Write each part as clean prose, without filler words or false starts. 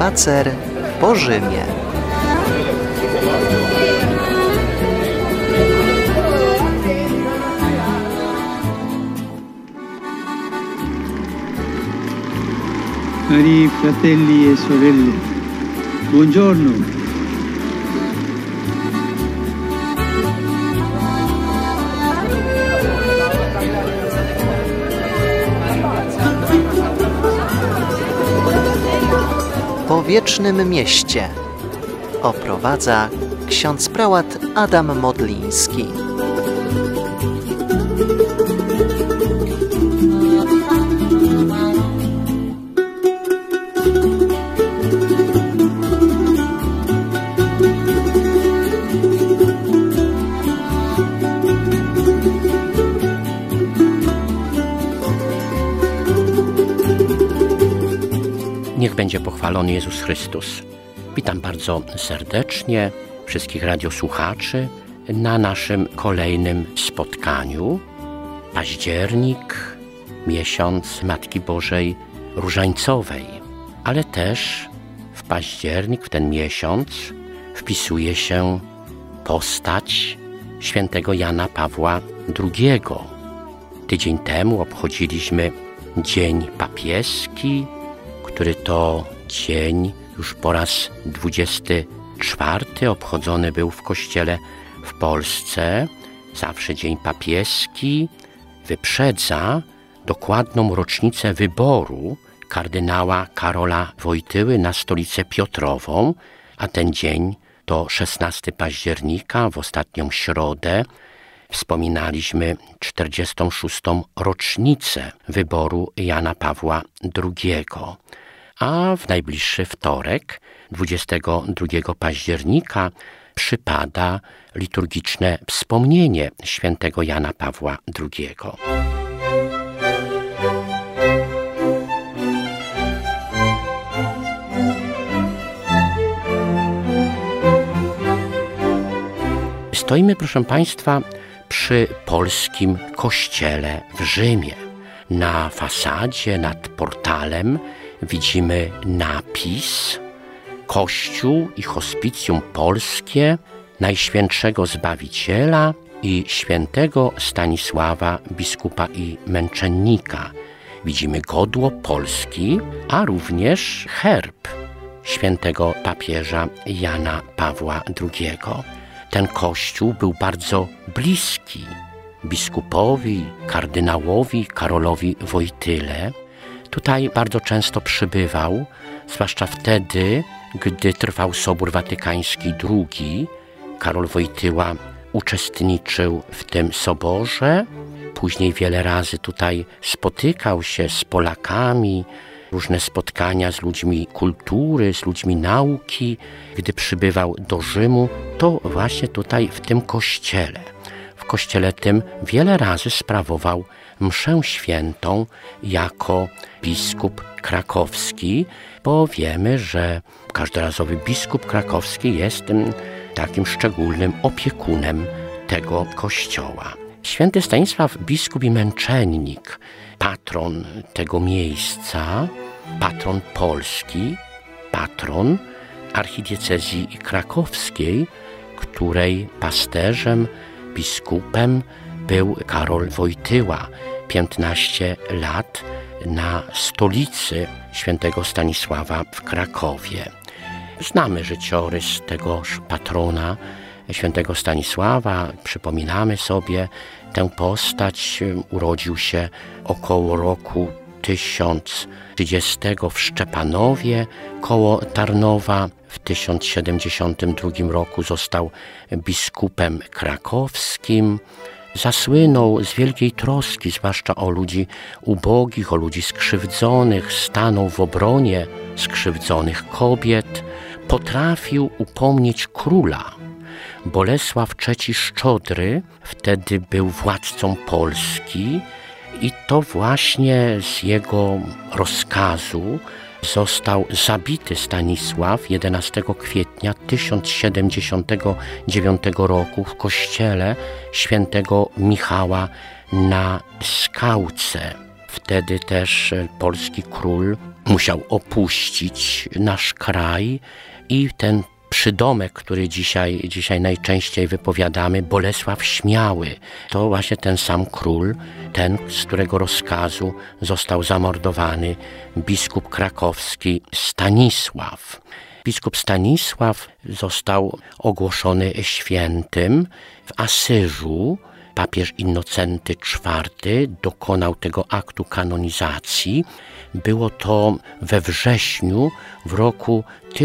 Spacer po Rzymie. Cari fratelli e sorelle, buongiorno. Po wiecznym mieście oprowadza ksiądz prałat Adam Modliński. Niech będzie pochwalony Jezus Chrystus. Witam bardzo serdecznie wszystkich radiosłuchaczy na naszym kolejnym spotkaniu. Październik, miesiąc Matki Bożej Różańcowej, ale też w październik, w ten miesiąc, wpisuje się postać świętego Jana Pawła II. Tydzień temu obchodziliśmy Dzień Papieski, który to dzień już po raz 24 obchodzony był w Kościele w Polsce. Zawsze Dzień Papieski wyprzedza dokładną rocznicę wyboru kardynała Karola Wojtyły na stolicę Piotrową, a ten dzień to 16 października, w ostatnią środę wspominaliśmy 46. rocznicę wyboru Jana Pawła II. A w najbliższy wtorek, 22 października, przypada liturgiczne wspomnienie świętego Jana Pawła II. Stoimy, proszę Państwa, przy polskim kościele w Rzymie. Na fasadzie, nad portalem widzimy napis Kościół i Hospicjum Polskie Najświętszego Zbawiciela i świętego Stanisława, biskupa i męczennika. Widzimy godło Polski, a również herb świętego papieża Jana Pawła II. Ten kościół był bardzo bliski biskupowi, kardynałowi Karolowi Wojtyle. Tutaj bardzo często przybywał, zwłaszcza wtedy, gdy trwał Sobór Watykański II. Karol Wojtyła uczestniczył w tym soborze. Później wiele razy tutaj spotykał się z Polakami, różne spotkania z ludźmi kultury, z ludźmi nauki. Gdy przybywał do Rzymu, to właśnie tutaj w tym kościele. W kościele tym wiele razy sprawował mszę świętą jako biskup krakowski, bo wiemy, że każdorazowy biskup krakowski jest takim szczególnym opiekunem tego kościoła. Święty Stanisław, biskup i męczennik, patron tego miejsca, patron Polski, patron archidiecezji krakowskiej, której pasterzem, biskupem był Karol Wojtyła. 15 lat na stolicy świętego Stanisława w Krakowie. Znamy życiorys tegoż patrona świętego Stanisława, przypominamy sobie tę postać. Urodził się około roku 1030 w Szczepanowie koło Tarnowa. W 1072 roku został biskupem krakowskim. Zasłynął z wielkiej troski, zwłaszcza o ludzi ubogich, o ludzi skrzywdzonych. Stanął w obronie skrzywdzonych kobiet. Potrafił upomnieć króla. Bolesław III Szczodry wtedy był władcą Polski i to właśnie z jego rozkazu został zabity Stanisław 11 kwietnia 1079 roku w kościele świętego Michała na Skałce. Wtedy też polski król musiał opuścić nasz kraj i ten przydomek, który dzisiaj najczęściej wypowiadamy, Bolesław Śmiały, to właśnie ten sam król, ten, z którego rozkazu został zamordowany biskup krakowski Stanisław. Biskup Stanisław został ogłoszony świętym w Asyżu. Papież Innocenty IV dokonał tego aktu kanonizacji. Było to we wrześniu w roku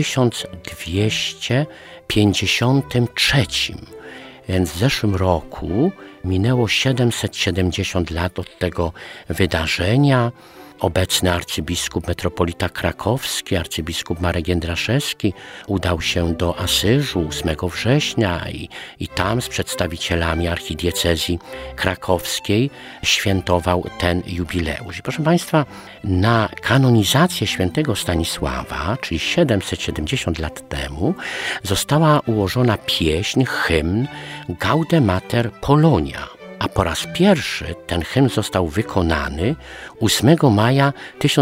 1253. Więc w zeszłym roku minęło 770 lat od tego wydarzenia. Obecny arcybiskup metropolita krakowski, arcybiskup Marek Jędraszewski udał się do Asyżu 8 września i tam z przedstawicielami archidiecezji krakowskiej świętował ten jubileusz. I proszę Państwa, na kanonizację świętego Stanisława, czyli 770 lat temu, została ułożona pieśń, hymn Gaude Mater Polonia. A po raz pierwszy ten hymn został wykonany 8 maja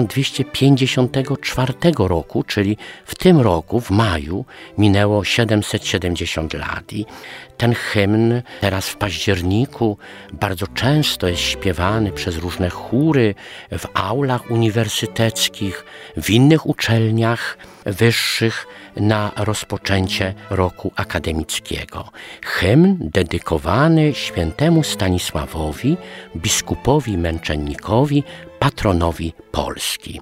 1254 roku, czyli w tym roku, w maju, minęło 770 lat. I ten hymn teraz w październiku bardzo często jest śpiewany przez różne chóry w aulach uniwersyteckich, w innych uczelniach wyższych na rozpoczęcie roku akademickiego. Hymn dedykowany świętemu Stanisławowi, biskupowi męczennikowi, patronowi Polski.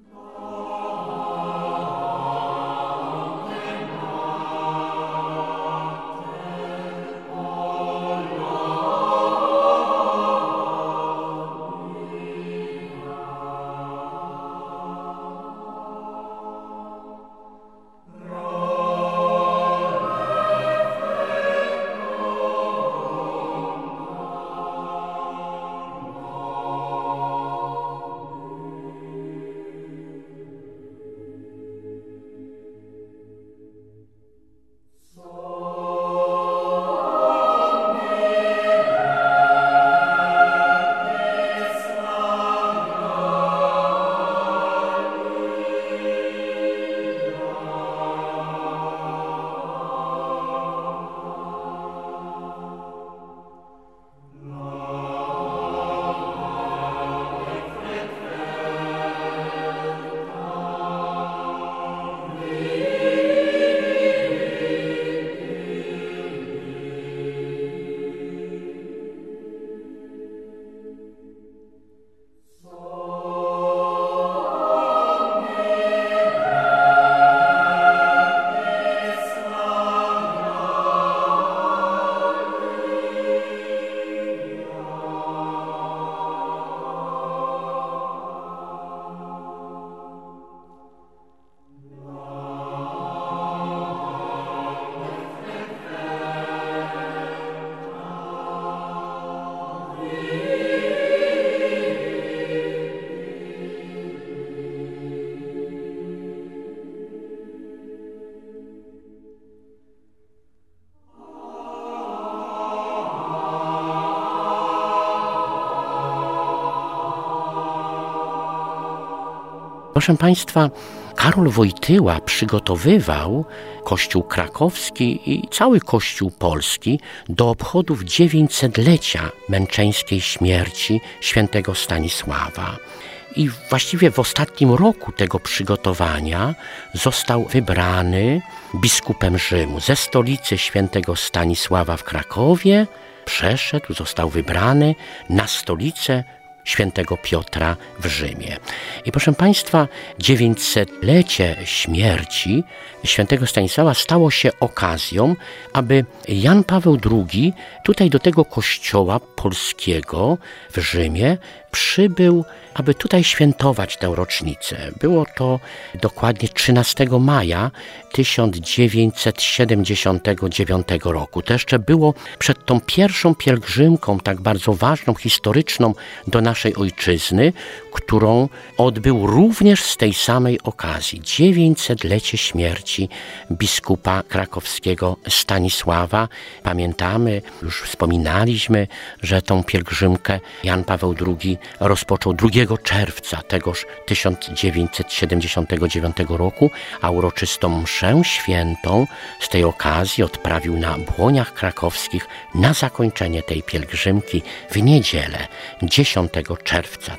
Proszę Państwa, Karol Wojtyła przygotowywał Kościół krakowski i cały Kościół polski do obchodów 900-lecia męczeńskiej śmierci świętego Stanisława. I właściwie w ostatnim roku tego przygotowania został wybrany biskupem Rzymu. Ze stolicy świętego Stanisława w Krakowie przeszedł, został wybrany na stolicę świętego Piotra w Rzymie. I proszę Państwa, 900-lecie śmierci świętego Stanisława stało się okazją, aby Jan Paweł II tutaj do tego kościoła polskiego w Rzymie przybył, aby tutaj świętować tę rocznicę. Było to dokładnie 13 maja 1979 roku. To jeszcze było przed tą pierwszą pielgrzymką, tak bardzo ważną, historyczną do naszej naszej ojczyzny, którą odbył również z tej samej okazji 900-lecie śmierci biskupa krakowskiego Stanisława. Pamiętamy, już wspominaliśmy, że tą pielgrzymkę Jan Paweł II rozpoczął 2 czerwca tegoż 1979 roku, a uroczystą mszę świętą z tej okazji odprawił na Błoniach Krakowskich na zakończenie tej pielgrzymki w niedzielę 10 czerwca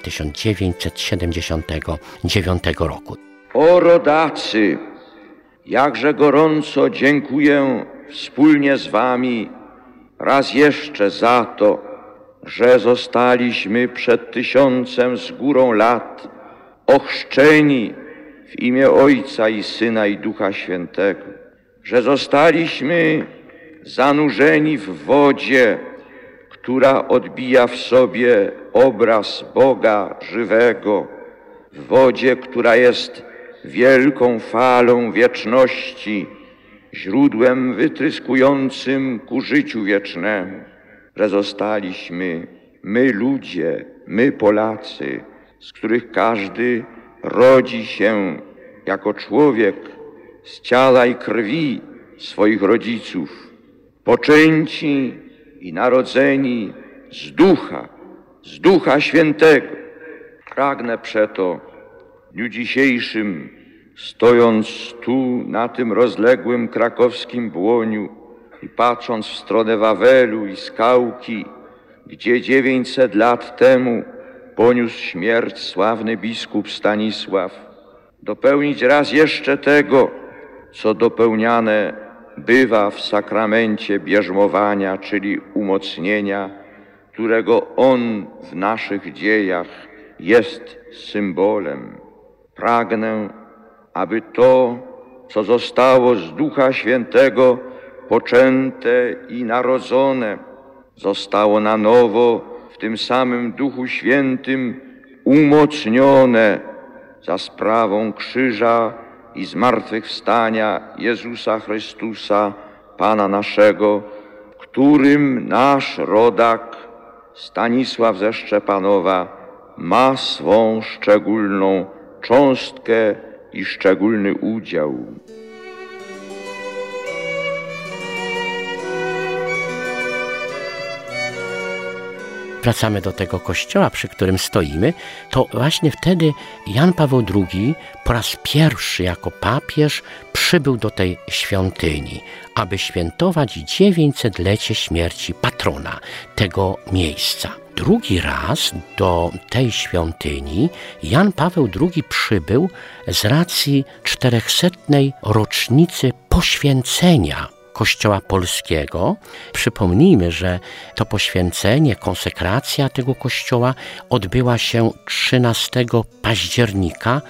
1979 roku. O rodacy, jakże gorąco dziękuję wspólnie z wami raz jeszcze za to, że zostaliśmy przed 1000 z górą lat ochrzczeni w imię Ojca i Syna i Ducha Świętego, że zostaliśmy zanurzeni w wodzie, która odbija w sobie obraz Boga żywego, w wodzie, która jest wielką falą wieczności, źródłem wytryskującym ku życiu wiecznemu, że zostaliśmy my ludzie, my Polacy, z których każdy rodzi się jako człowiek z ciała i krwi swoich rodziców, poczęci i narodzeni z Ducha Świętego. Pragnę przeto w dniu dzisiejszym, stojąc tu na tym rozległym krakowskim Błoniu i patrząc w stronę Wawelu i Skałki, gdzie 900 lat temu poniósł śmierć sławny biskup Stanisław, dopełnić raz jeszcze tego, co dopełniane bywa w sakramencie bierzmowania, czyli umocnienia, którego on w naszych dziejach jest symbolem. Pragnę, aby to, co zostało z Ducha Świętego poczęte i narodzone, zostało na nowo w tym samym Duchu Świętym umocnione za sprawą krzyża i zmartwychwstania Jezusa Chrystusa, Pana naszego, w którym nasz rodak Stanisław ze Szczepanowa ma swą szczególną cząstkę i szczególny udział. Wracamy do tego kościoła, przy którym stoimy, to właśnie wtedy Jan Paweł II po raz pierwszy jako papież przybył do tej świątyni, aby świętować 900-lecie śmierci patrona tego miejsca. Drugi raz do tej świątyni Jan Paweł II przybył z racji 400. rocznicy poświęcenia Kościoła Polskiego. Przypomnijmy, że to poświęcenie, konsekracja tego kościoła odbyła się 13 października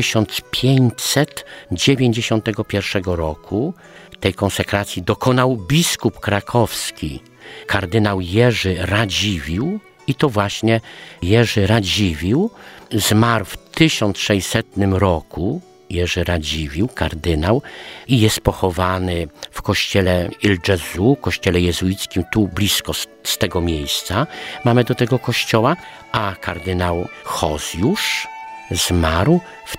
1591 roku. Tej konsekracji dokonał biskup krakowski, kardynał Jerzy Radziwiłł, i to właśnie Jerzy Radziwiłł zmarł w 1600 roku. Jerzy Radziwiłł, kardynał, i jest pochowany w kościele Il Gesù, kościele jezuickim, tu blisko z tego miejsca. Mamy do tego kościoła, a kardynał Hozjusz zmarł w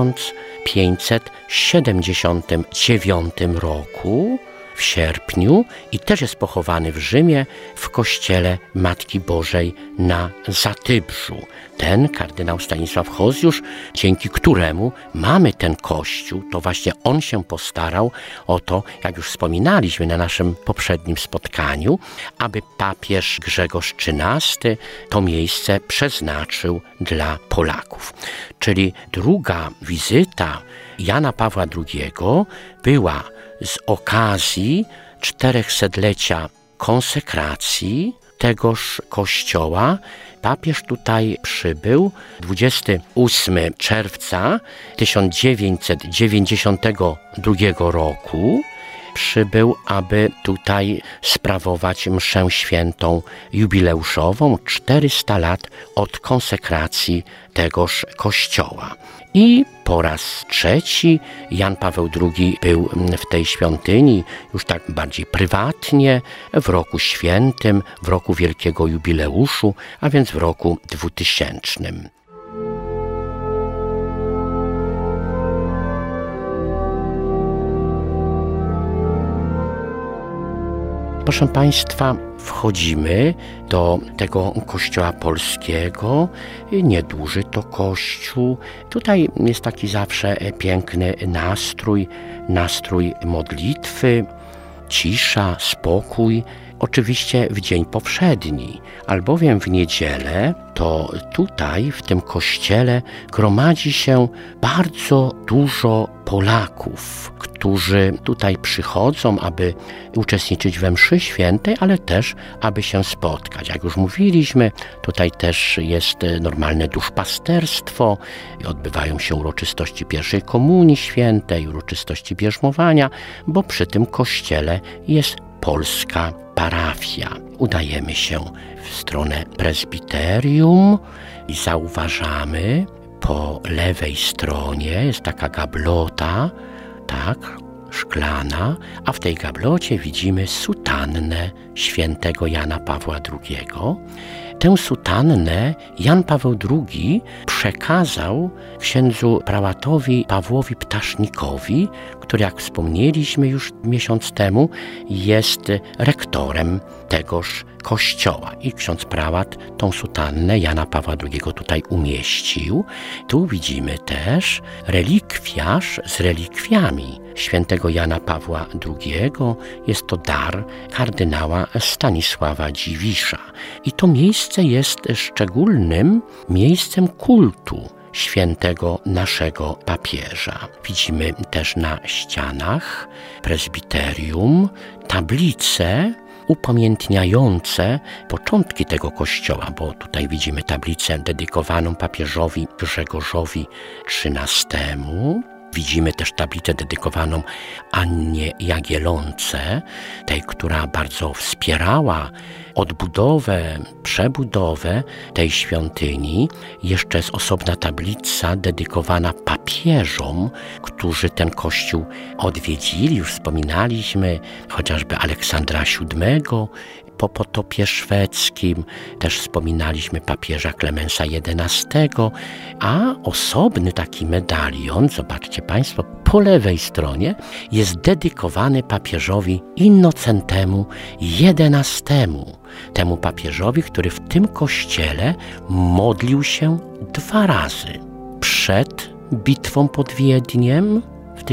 1579 roku, w sierpniu, i też jest pochowany w Rzymie w kościele Matki Bożej na Zatybrzu. Ten kardynał Stanisław Hozjusz, dzięki któremu mamy ten kościół, to właśnie on się postarał o to, jak już wspominaliśmy na naszym poprzednim spotkaniu, aby papież Grzegorz XIII to miejsce przeznaczył dla Polaków. Czyli druga wizyta Jana Pawła II była z okazji 400-lecia konsekracji tegoż kościoła. Papież tutaj przybył 28 czerwca 1992 roku. Przybył, aby tutaj sprawować mszę świętą jubileuszową, 400 lat od konsekracji tegoż kościoła. I po raz trzeci Jan Paweł II był w tej świątyni już tak bardziej prywatnie, w roku świętym, w roku wielkiego jubileuszu, a więc w roku 2000. Proszę Państwa, wchodzimy do tego kościoła polskiego. Nieduży to kościół. Tutaj jest taki zawsze piękny nastrój modlitwy, cisza, spokój. Oczywiście w dzień powszedni, albowiem w niedzielę to tutaj w tym kościele gromadzi się bardzo dużo Polaków, którzy tutaj przychodzą, aby uczestniczyć we mszy świętej, ale też aby się spotkać. Jak już mówiliśmy, tutaj też jest normalne duszpasterstwo, odbywają się uroczystości pierwszej komunii świętej, uroczystości bierzmowania, bo przy tym kościele jest polska parafia. Udajemy się w stronę prezbiterium i zauważamy po lewej stronie jest taka gablota, tak, szklana, a w tej gablocie widzimy sutannę świętego Jana Pawła II. Tę sutannę Jan Paweł II przekazał księdzu prałatowi Pawłowi Ptasznikowi, który, jak wspomnieliśmy już miesiąc temu, jest rektorem tegoż kościoła. I ksiądz prałat tą sutannę Jana Pawła II tutaj umieścił. Tu widzimy też relikwiarz z relikwiami świętego Jana Pawła II. Jest to dar kardynała Stanisława Dziwisza. I to miejsce jest szczególnym miejscem kultu świętego naszego papieża. Widzimy też na ścianach prezbiterium tablice upamiętniające początki tego kościoła, bo tutaj widzimy tablicę dedykowaną papieżowi Grzegorzowi XIII. Widzimy też tablicę dedykowaną Annie Jagiellonce, tej, która bardzo wspierała odbudowę, przebudowę tej świątyni. Jeszcze jest osobna tablica dedykowana papieżom, którzy ten kościół odwiedzili. Już wspominaliśmy chociażby Aleksandra VII po potopie szwedzkim, też wspominaliśmy papieża Klemensa XI, a osobny taki medalion, zobaczcie Państwo, po lewej stronie jest dedykowany papieżowi Innocentemu XI, temu papieżowi, który w tym kościele modlił się 2 razy. Przed bitwą pod Wiedniem w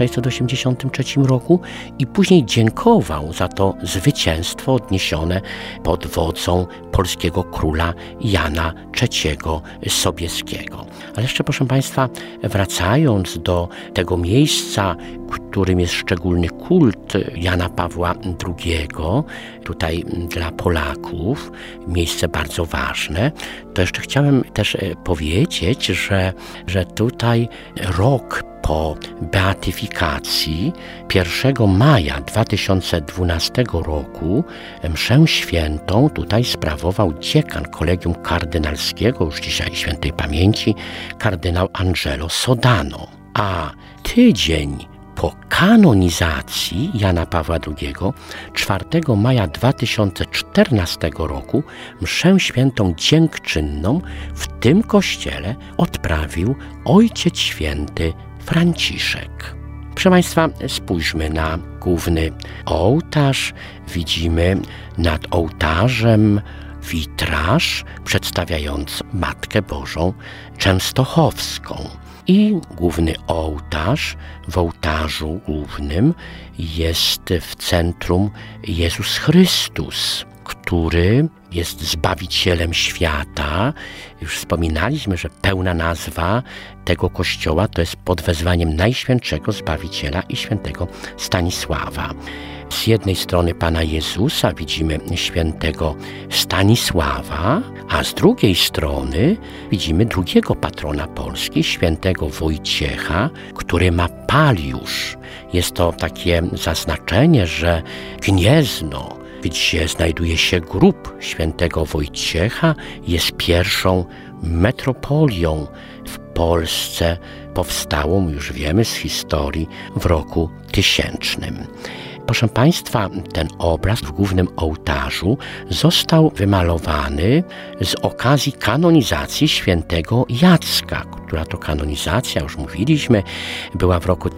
1683 roku i później dziękował za to zwycięstwo odniesione pod wodzą polskiego króla Jana III Sobieskiego. Ale jeszcze, proszę Państwa, wracając do tego miejsca, którym jest szczególny kult Jana Pawła II, tutaj dla Polaków, miejsce bardzo ważne, to jeszcze chciałem też powiedzieć, że tutaj rok po beatyfikacji 1 maja 2012 roku mszę świętą tutaj sprawował dziekan Kolegium Kardynalskiego, już dzisiaj świętej pamięci, kardynał Angelo Sodano. A tydzień po kanonizacji Jana Pawła II 4 maja 2014 roku mszę świętą dziękczynną w tym kościele odprawił Ojciec Święty Franciszek. Proszę Państwa, spójrzmy na główny ołtarz. Widzimy nad ołtarzem witraż przedstawiający Matkę Bożą Częstochowską. I główny ołtarz, w ołtarzu głównym jest w centrum Jezus Chrystus, który jest Zbawicielem świata. Już wspominaliśmy, że pełna nazwa tego kościoła to jest pod wezwaniem Najświętszego Zbawiciela i świętego Stanisława. Z jednej strony Pana Jezusa widzimy świętego Stanisława, a z drugiej strony widzimy drugiego patrona Polski, świętego Wojciecha, który ma paliusz. Jest to takie zaznaczenie, że Gniezno, gdzie znajduje się grób świętego Wojciecha, jest pierwszą metropolią w Polsce powstało, już wiemy z historii, w roku 1000. Proszę Państwa, ten obraz w głównym ołtarzu został wymalowany z okazji kanonizacji świętego Jacka, która to kanonizacja, już mówiliśmy, była w roku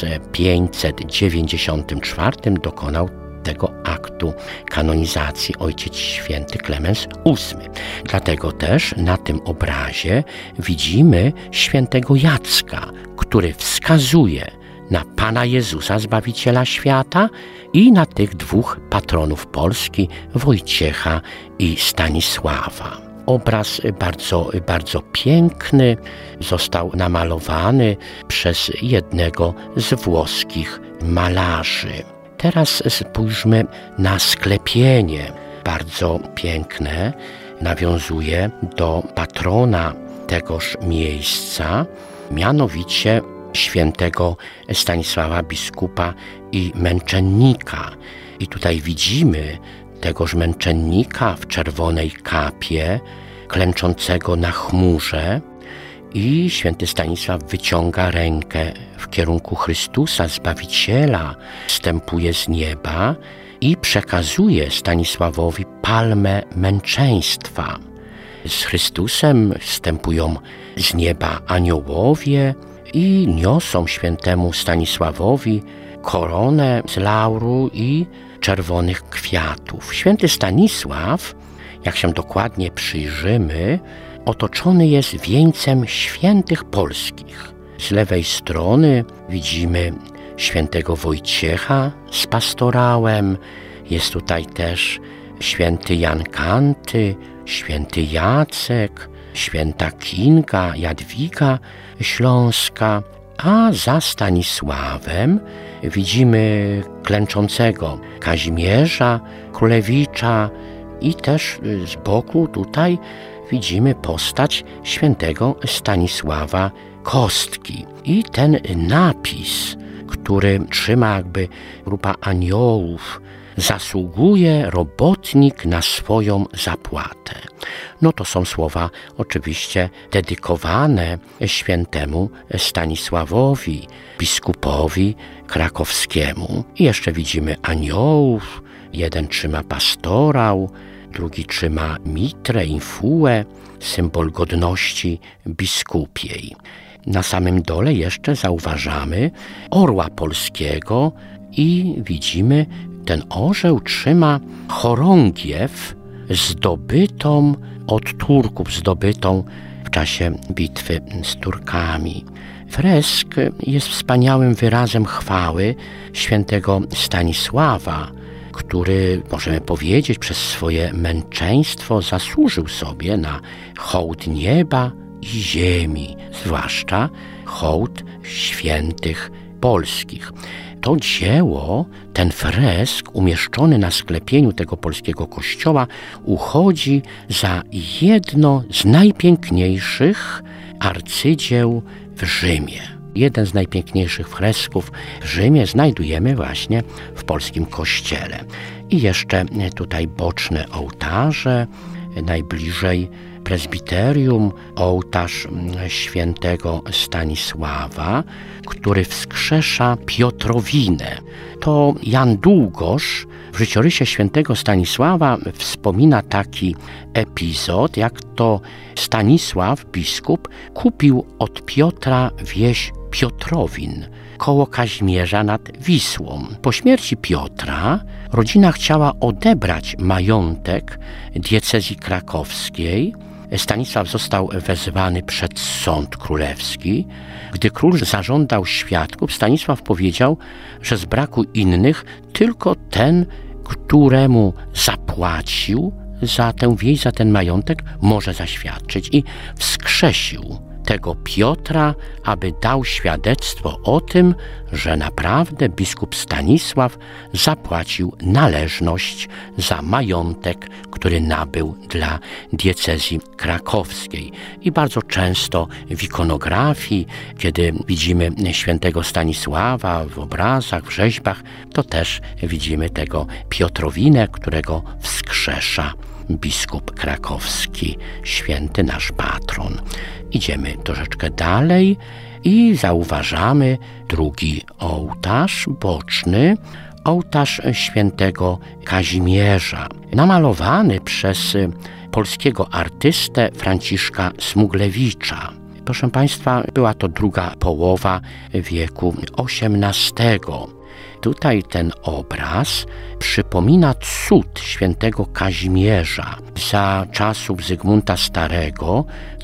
1594, dokonał tego aktu kanonizacji ojciec święty Klemens VIII. Dlatego też na tym obrazie widzimy świętego Jacka, który wskazuje na Pana Jezusa, Zbawiciela świata, i na tych dwóch patronów Polski, Wojciecha i Stanisława. Obraz bardzo piękny, został namalowany przez jednego z włoskich malarzy. Teraz spójrzmy na sklepienie, bardzo piękne, nawiązuje do patrona tegoż miejsca, mianowicie świętego Stanisława biskupa i męczennika. I tutaj widzimy tegoż męczennika w czerwonej kapie, klęczącego na chmurze, i święty Stanisław wyciąga rękę w kierunku Chrystusa, Zbawiciela, wstępuje z nieba i przekazuje Stanisławowi palmę męczeństwa. Z Chrystusem wstępują z nieba aniołowie i niosą świętemu Stanisławowi koronę z lauru i czerwonych kwiatów. Święty Stanisław, jak się dokładnie przyjrzymy, otoczony jest wieńcem świętych polskich. Z lewej strony widzimy świętego Wojciecha z pastorałem, jest tutaj też święty Jan Kanty, święty Jacek, święta Kinga, Jadwiga Śląska, a za Stanisławem widzimy klęczącego Kazimierza Królewicza i też z boku tutaj widzimy postać świętego Stanisława Kostki. I ten napis, który trzyma jakby grupa aniołów, zasługuje robotnik na swoją zapłatę. No to są słowa oczywiście dedykowane świętemu Stanisławowi, biskupowi krakowskiemu. I jeszcze widzimy aniołów, jeden trzyma pastorał, drugi trzyma mitrę, infułę, symbol godności biskupiej. Na samym dole jeszcze zauważamy orła polskiego i widzimy, ten orzeł trzyma chorągiew zdobytą od Turków, zdobytą w czasie bitwy z Turkami. Fresk jest wspaniałym wyrazem chwały świętego Stanisława, który, możemy powiedzieć, przez swoje męczeństwo zasłużył sobie na hołd nieba i ziemi, zwłaszcza hołd świętych polskich. To dzieło, ten fresk umieszczony na sklepieniu tego polskiego kościoła, uchodzi za jedno z najpiękniejszych arcydzieł w Rzymie. Jeden z najpiękniejszych fresków w Rzymie znajdujemy właśnie w polskim kościele. I jeszcze tutaj boczne ołtarze, najbliżej prezbiterium, ołtarz świętego Stanisława, który wskrzesza Piotrowinę. To Jan Długosz w życiorysie świętego Stanisława wspomina taki epizod, jak to Stanisław, biskup, kupił od Piotra wieś Piotrowin koło Kazimierza nad Wisłą. Po śmierci Piotra rodzina chciała odebrać majątek diecezji krakowskiej. Stanisław został wezwany przed sąd królewski. Gdy król zażądał świadków, Stanisław powiedział, że z braku innych tylko ten, któremu zapłacił za tę wieś, za ten majątek, może zaświadczyć, i wskrzesił tego Piotra, aby dał świadectwo o tym, że naprawdę biskup Stanisław zapłacił należność za majątek, który nabył dla diecezji krakowskiej. I bardzo często w ikonografii, kiedy widzimy świętego Stanisława w obrazach, w rzeźbach, to też widzimy tego Piotrowinę, którego wskrzesza biskup krakowski, święty nasz patron. Idziemy troszeczkę dalej i zauważamy drugi ołtarz boczny, ołtarz świętego Kazimierza, namalowany przez polskiego artystę Franciszka Smuglewicza. Proszę Państwa, była to druga połowa wieku XVIII. Tutaj ten obraz przypomina cud świętego Kazimierza za czasów Zygmunta Starego w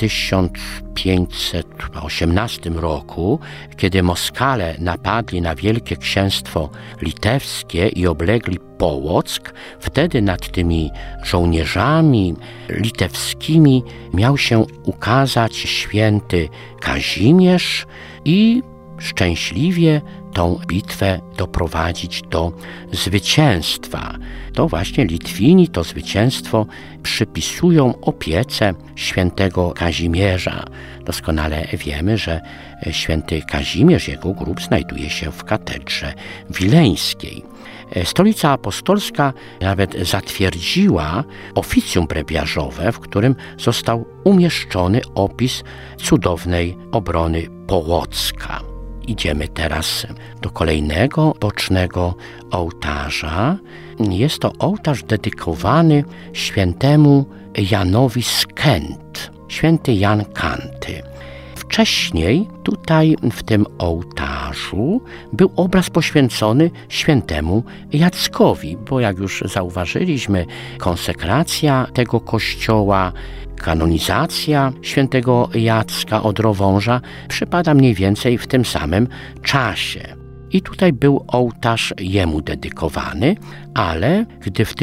1518 roku, kiedy Moskale napadli na Wielkie Księstwo Litewskie i oblegli Połock. Wtedy nad tymi żołnierzami litewskimi miał się ukazać święty Kazimierz i szczęśliwie tą bitwę doprowadzić do zwycięstwa. To właśnie Litwini to zwycięstwo przypisują opiece świętego Kazimierza. Doskonale wiemy, że święty Kazimierz, jego grób znajduje się w katedrze wileńskiej. Stolica Apostolska nawet zatwierdziła oficjum brewiarzowe, w którym został umieszczony opis cudownej obrony Połocka. Idziemy teraz do kolejnego bocznego ołtarza. Jest to ołtarz dedykowany świętemu Janowi z Kent, święty Jan Kanty. Wcześniej tutaj w tym ołtarzu był obraz poświęcony świętemu Jackowi, bo jak już zauważyliśmy, konsekracja tego kościoła, kanonizacja świętego Jacka od Rowąża przypada mniej więcej w tym samym czasie. I tutaj był ołtarz jemu dedykowany, ale gdy w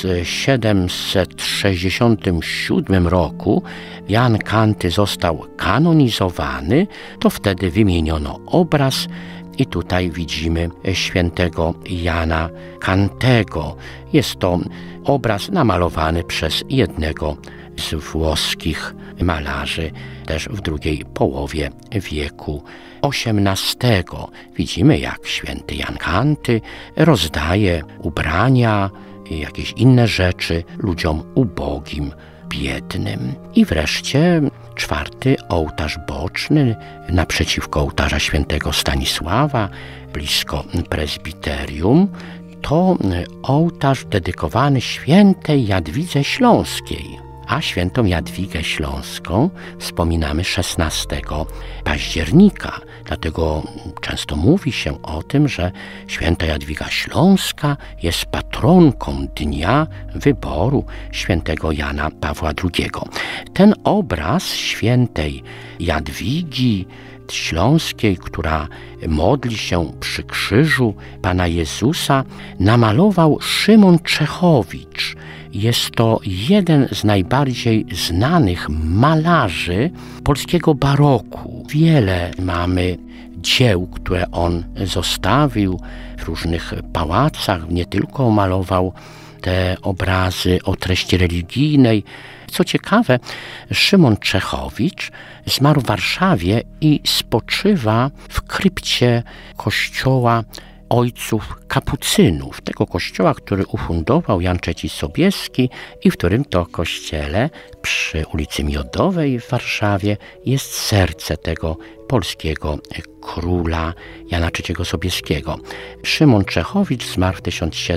1767 roku Jan Kanty został kanonizowany, to wtedy wymieniono obraz i tutaj widzimy świętego Jana Kantego. Jest to obraz namalowany przez jednego z włoskich malarzy, też w drugiej połowie wieku XVIII. Widzimy, jak święty Jan Kanty rozdaje ubrania i jakieś inne rzeczy ludziom ubogim, biednym. I wreszcie czwarty ołtarz boczny naprzeciwko ołtarza świętego Stanisława, blisko prezbiterium, to ołtarz dedykowany świętej Jadwidze Śląskiej. A świętą Jadwigę Śląską wspominamy 16 października. Dlatego często mówi się o tym, że święta Jadwiga Śląska jest patronką dnia wyboru świętego Jana Pawła II. Ten obraz świętej Jadwigi Śląskiej, która modli się przy krzyżu Pana Jezusa, namalował Szymon Czechowicz. Jest to jeden z najbardziej znanych malarzy polskiego baroku. Wiele mamy dzieł, które on zostawił w różnych pałacach. Nie tylko malował te obrazy o treści religijnej. Co ciekawe, Szymon Czechowicz zmarł w Warszawie i spoczywa w krypcie kościoła ojców kapucynów, tego kościoła, który ufundował Jan III Sobieski i w którym to kościele przy ulicy Miodowej w Warszawie jest serce tego polskiego króla Jana III Sobieskiego. Szymon Czechowicz zmarł w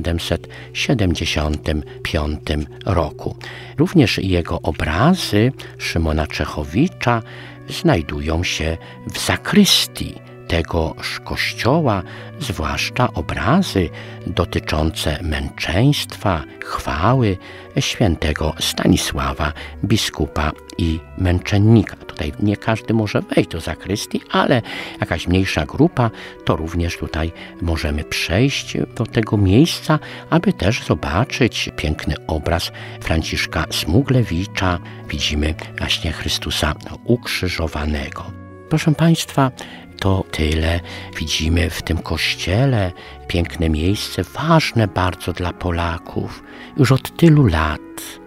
1775 roku. Również jego obrazy Szymona Czechowicza znajdują się w zakrystii tegoż kościoła, zwłaszcza obrazy dotyczące męczeństwa, chwały świętego Stanisława, biskupa i męczennika. Tutaj nie każdy może wejść do zakrystii, ale jakaś mniejsza grupa, to również tutaj możemy przejść do tego miejsca, aby też zobaczyć piękny obraz Franciszka Smuglewicza. Widzimy właśnie Chrystusa ukrzyżowanego. Proszę Państwa, to tyle widzimy w tym kościele. Piękne miejsce, ważne bardzo dla Polaków. Już od tylu lat,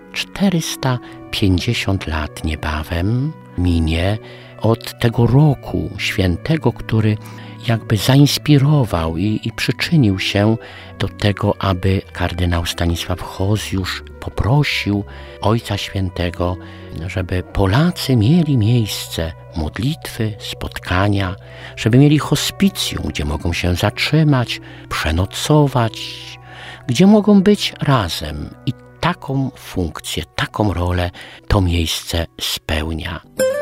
450 lat niebawem minie od tego roku świętego, który jakby zainspirował i przyczynił się do tego, aby kardynał Stanisław Hozjusz poprosił Ojca Świętego, żeby Polacy mieli miejsce modlitwy, spotkania, żeby mieli hospicjum, gdzie mogą się zatrzymać, przenocować, gdzie mogą być razem. I taką funkcję, taką rolę to miejsce spełnia.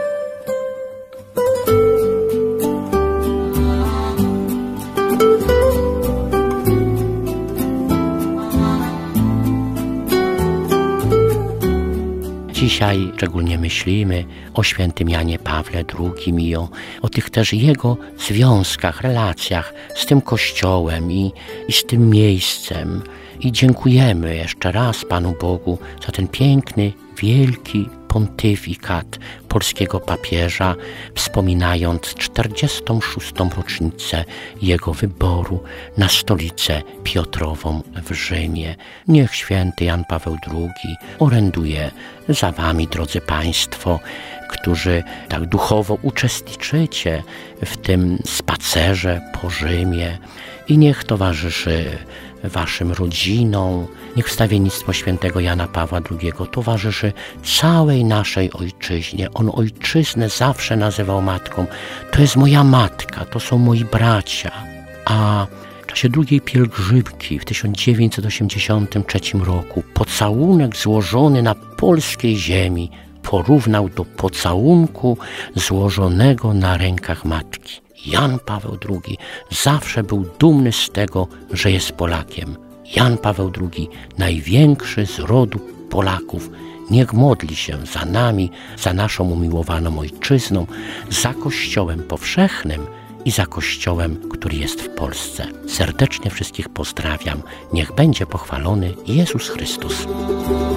Dzisiaj szczególnie myślimy o świętym Janie Pawle II i o tych też jego związkach, relacjach z tym Kościołem i z tym miejscem. I dziękujemy jeszcze raz Panu Bogu za ten piękny, wielki pontyfikat polskiego papieża, wspominając 46. rocznicę jego wyboru na stolicę Piotrową w Rzymie. Niech święty Jan Paweł II oręduje za wami, drodzy Państwo, którzy tak duchowo uczestniczycie w tym spacerze po Rzymie, i niech towarzyszy waszym rodzinom, niech wstawiennictwo świętego Jana Pawła II towarzyszy całej naszej ojczyźnie. On ojczyznę zawsze nazywał matką. To jest moja matka, to są moi bracia. A w czasie drugiej pielgrzymki w 1983 roku pocałunek złożony na polskiej ziemi porównał do pocałunku złożonego na rękach matki. Jan Paweł II zawsze był dumny z tego, że jest Polakiem. Jan Paweł II, największy z rodu Polaków, niech modli się za nami, za naszą umiłowaną ojczyzną, za Kościołem powszechnym i za Kościołem, który jest w Polsce. Serdecznie wszystkich pozdrawiam. Niech będzie pochwalony Jezus Chrystus.